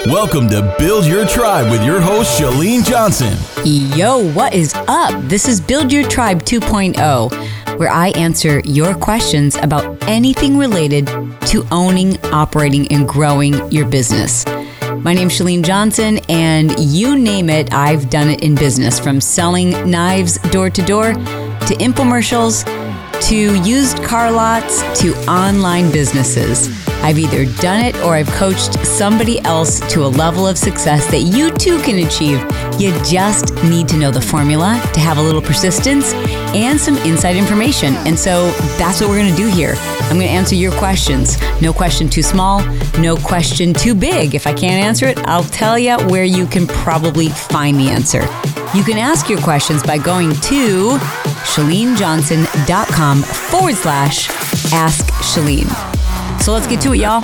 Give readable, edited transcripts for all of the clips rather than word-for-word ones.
Welcome to Build Your Tribe with your host, Chalene Johnson. Yo, what is up? This is Build Your Tribe 2.0, where I answer your questions about anything related to owning, operating, and growing your business. My name's Chalene Johnson, and you name it, I've done it in business, from selling knives door to door, to infomercials, to used car lots, to online businesses. I've either done it or I've coached somebody else to a level of success that you too can achieve. You just need to know the formula, to have a little persistence, and some inside information. And so that's what we're going to do here. I'm going to answer your questions. No question too small, no question too big. If I can't answer it, I'll tell you where you can probably find the answer. You can ask your questions by going to chalenejohnson.com/Ask Chalene. So let's get to it, y'all.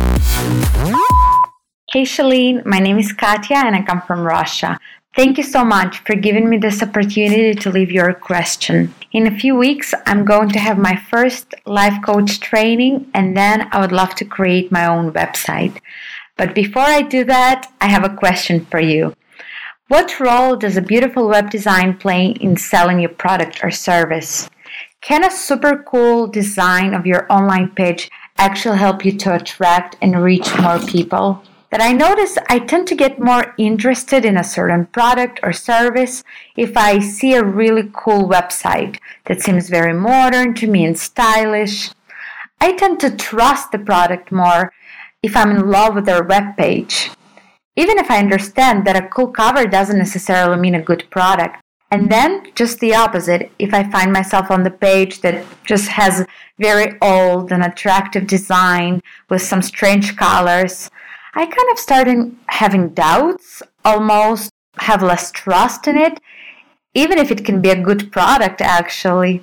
Hey, Chalene. My name is Katya, and I come from Russia. Thank you so much for giving me this opportunity to leave your question. In a few weeks, I'm going to have my first life coach training, and then I would love to create my own website. But before I do that, I have a question for you. What role does a beautiful web design play in selling your product or service? Can a super cool design of your online page actually help you to attract and reach more people? That I notice I tend to get more interested in a certain product or service if I see a really cool website that seems very modern to me and stylish. I tend to trust the product more if I'm in love with their web page, even if I understand that a cool cover doesn't necessarily mean a good product. And then just the opposite, if I find myself on the page that just has very old and attractive design with some strange colors, I kind of started having doubts, almost have less trust in it, even if it can be a good product actually.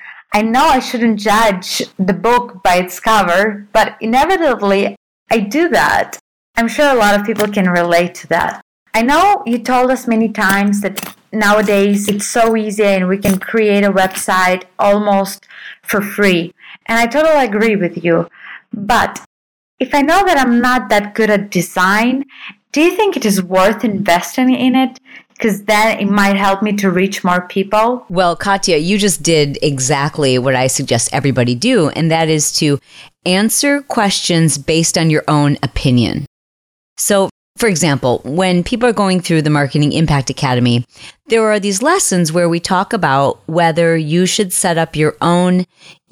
I know I shouldn't judge the book by its cover, but inevitably I do that. I'm sure a lot of people can relate to that. I know you told us many times that nowadays it's so easy and we can create a website almost for free. And I totally agree with you. But if I know that I'm not that good at design, do you think it is worth investing in it? Because then it might help me to reach more people. Well, Katya, you just did exactly what I suggest everybody do, and that is to answer questions based on your own opinion. So, for example, when people are going through the Marketing Impact Academy, there are these lessons where we talk about whether you should set up your own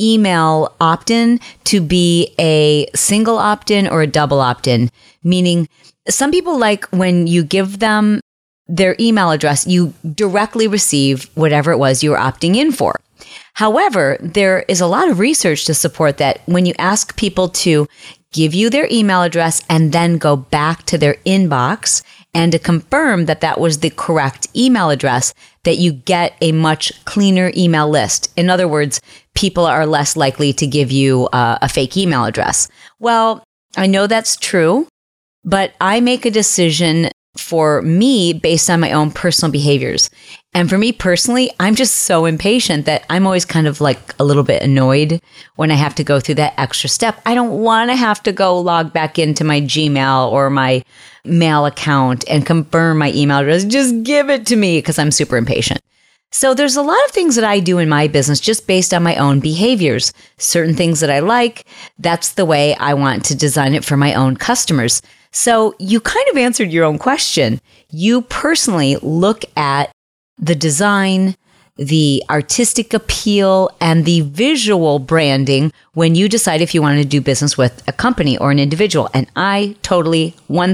email opt-in to be a single opt-in or a double opt-in, meaning some people like when you give them their email address, you directly receive whatever it was you were opting in for. However, there is a lot of research to support that when you ask people to give you their email address and then go back to their inbox and to confirm that that was the correct email address, that you get a much cleaner email list. In other words, people are less likely to give you a fake email address. Well, I know that's true, but I make a decision for me based on my own personal behaviors. And for me personally, I'm just so impatient that I'm always kind of like a little bit annoyed when I have to go through that extra step. I don't want to have to go log back into my Gmail or my mail account and confirm my email address. Just give it to me, because I'm super impatient. So there's a lot of things that I do in my business just based on my own behaviors. Certain things that I like, that's the way I want to design it for my own customers. So you kind of answered your own question. You personally look at the design, the artistic appeal, and the visual branding when you decide if you want to do business with a company or an individual. And I totally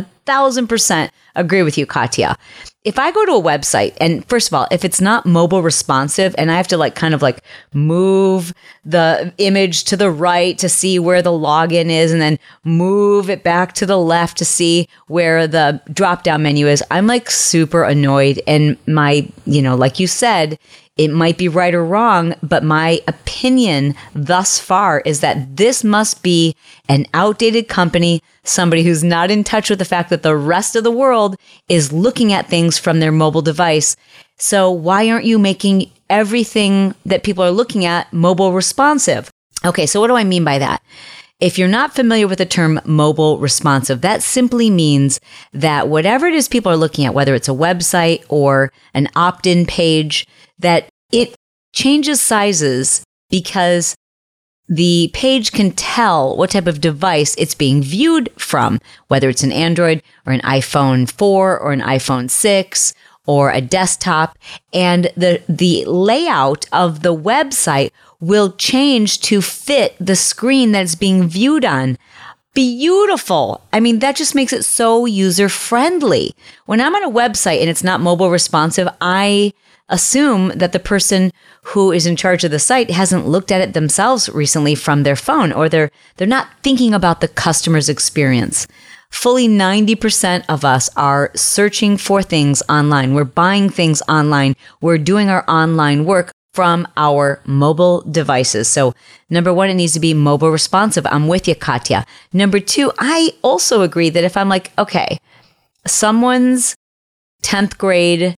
1000% agree with you, Katya. If I go to a website, and first of all, if it's not mobile responsive and I have to kind of move the image to the right to see where the login is and then move it back to the left to see where the drop down menu is, I'm super annoyed. And my, like you said, it might be right or wrong, but my opinion thus far is that this must be an outdated company, somebody who's not in touch with the fact that the rest of the world is looking at things from their mobile device. So why aren't you making everything that people are looking at mobile responsive? Okay, so what do I mean by that? If you're not familiar with the term mobile responsive, that simply means that whatever it is people are looking at, whether it's a website or an opt-in page, that it changes sizes because the page can tell what type of device it's being viewed from, whether it's an Android or an iPhone 4 or an iPhone 6 or a desktop. And the layout of the website will change to fit the screen that's being viewed on. Beautiful. I mean, that just makes it so user-friendly. When I'm on a website and it's not mobile responsive, I assume that the person who is in charge of the site hasn't looked at it themselves recently from their phone, or they're not thinking about the customer's experience. Fully 90% of us are searching for things online. We're buying things online. We're doing our online work from our mobile devices. So number one, it needs to be mobile responsive. I'm with you, Katya. Number two, I also agree that if I'm like, okay, someone's 10th grade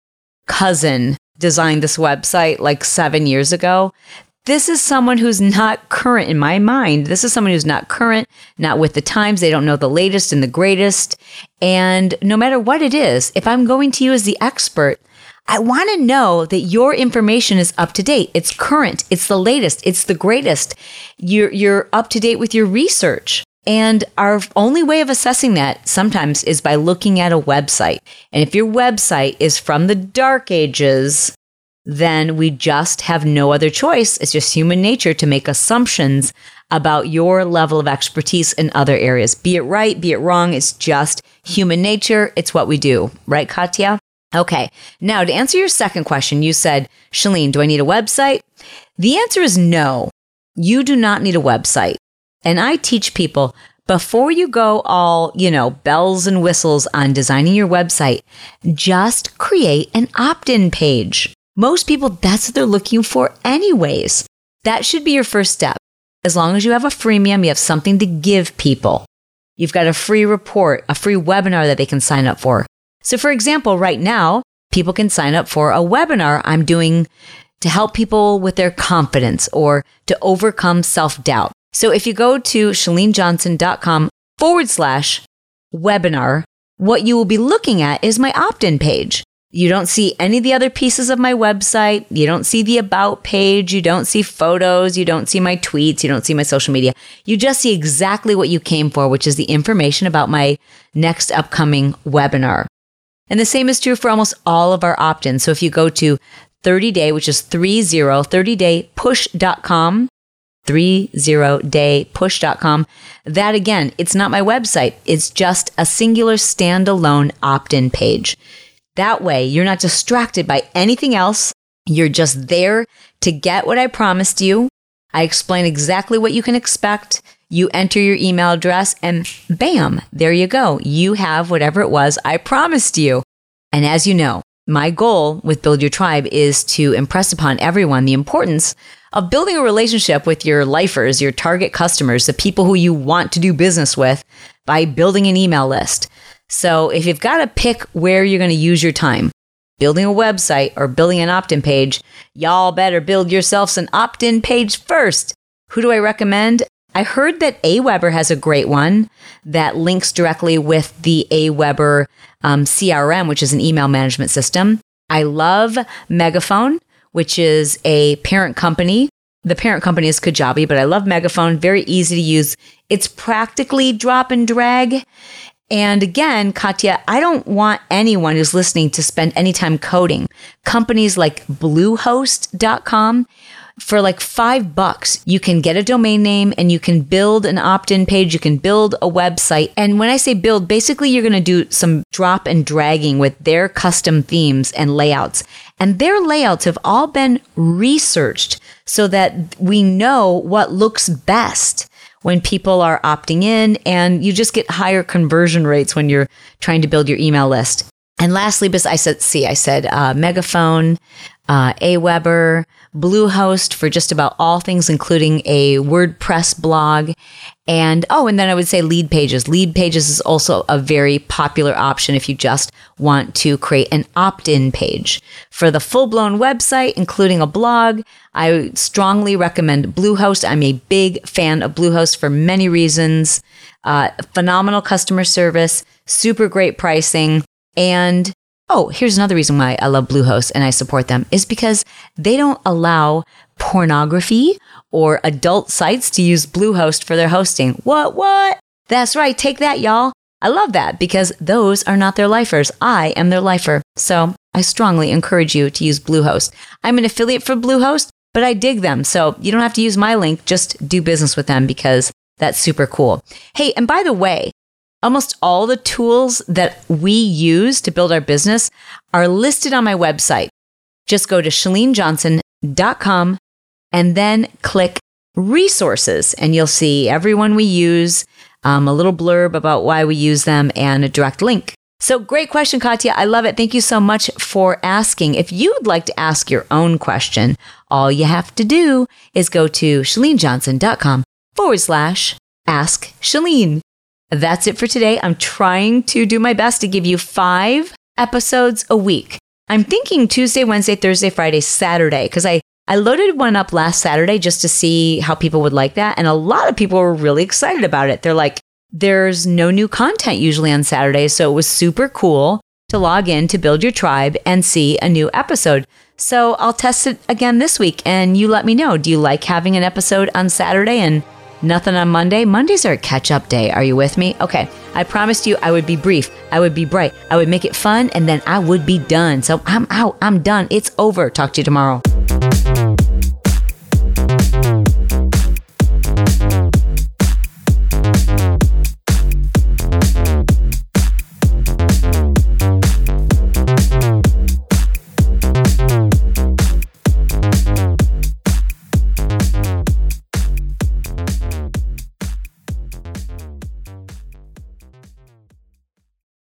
cousin designed this website like 7 years ago, this is someone who's not current in my mind. This is someone who's not current, not with the times. They don't know the latest and the greatest. And no matter what it is, if I'm going to you as the expert, I want to know that your information is up to date. It's current. It's the latest. It's the greatest. You're up to date with your research. And our only way of assessing that sometimes is by looking at a website. And if your website is from the dark ages, then we just have no other choice. It's just human nature to make assumptions about your level of expertise in other areas. Be it right, be it wrong. It's just human nature. It's what we do. Right, Katya? Okay. Now, to answer your second question, you said, Chalene, do I need a website? The answer is no. You do not need a website. And I teach people, before you go all, bells and whistles on designing your website, just create an opt-in page. Most people, that's what they're looking for anyways. That should be your first step. As long as you have a freemium, you have something to give people. You've got a free report, a free webinar that they can sign up for. So for example, right now, people can sign up for a webinar I'm doing to help people with their confidence or to overcome self-doubt. So if you go to chalenejohnson.com/webinar, what you will be looking at is my opt-in page. You don't see any of the other pieces of my website. You don't see the about page. You don't see photos. You don't see my tweets. You don't see my social media. You just see exactly what you came for, which is the information about my next upcoming webinar. And the same is true for almost all of our opt-ins. So if you go to 30day, which is 30daypush.com, 30daypush.com, that again, it's not my website. It's just a singular standalone opt-in page. That way, you're not distracted by anything else. You're just there to get what I promised you. I explain exactly what you can expect. You enter your email address and bam, there you go. You have whatever it was I promised you. And as you know, my goal with Build Your Tribe is to impress upon everyone the importance of building a relationship with your lifers, your target customers, the people who you want to do business with, by building an email list. So if you've got to pick where you're going to use your time, building a website or building an opt-in page, y'all better build yourselves an opt-in page first. Who do I recommend? I heard that Aweber has a great one that links directly with the Aweber CRM, which is an email management system. I love Megaphone, which is a parent company. The parent company is Kajabi, but I love Megaphone. Very easy to use. It's practically drop and drag. And again, Katya, I don't want anyone who's listening to spend any time coding. Companies like Bluehost.com, for like $5, you can get a domain name and you can build an opt-in page. You can build a website. And when I say build, basically you're going to do some drop and dragging with their custom themes and layouts. And their layouts have all been researched so that we know what looks best when people are opting in, and you just get higher conversion rates when you're trying to build your email list. And lastly, I said Megaphone, Aweber, Bluehost for just about all things, including a WordPress blog. And then I would say Lead Pages. Lead Pages is also a very popular option if you just want to create an opt-in page. For the full-blown website, including a blog, I strongly recommend Bluehost. I'm a big fan of Bluehost for many reasons. Phenomenal customer service, super great pricing, and here's another reason why I love Bluehost and I support them is because they don't allow pornography or adult sites to use Bluehost for their hosting. What? That's right. Take that, y'all. I love that because those are not their lifers. I am their lifer. So I strongly encourage you to use Bluehost. I'm an affiliate for Bluehost, but I dig them. So you don't have to use my link. Just do business with them because that's super cool. Hey, and by the way, almost all the tools that we use to build our business are listed on my website. Just go to ChaleneJohnson.com and then click resources and you'll see every one we use, a little blurb about why we use them and a direct link. So great question, Katya. I love it. Thank you so much for asking. If you'd like to ask your own question, all you have to do is go to ChaleneJohnson.com/Ask Chalene. That's it for today. I'm trying to do my best to give you 5 episodes a week. I'm thinking Tuesday, Wednesday, Thursday, Friday, Saturday, because I loaded one up last Saturday just to see how people would like that. And a lot of people were really excited about it. They're like, there's no new content usually on Saturdays. So it was super cool to log in to Build Your Tribe and see a new episode. So I'll test it again this week and you let me know. Do you like having an episode on Saturday and nothing on Monday? Mondays are a catch-up day. Are you with me? Okay. I promised you I would be brief. I would be bright. I would make it fun, and then I would be done. So I'm out. I'm done. It's over. Talk to you tomorrow.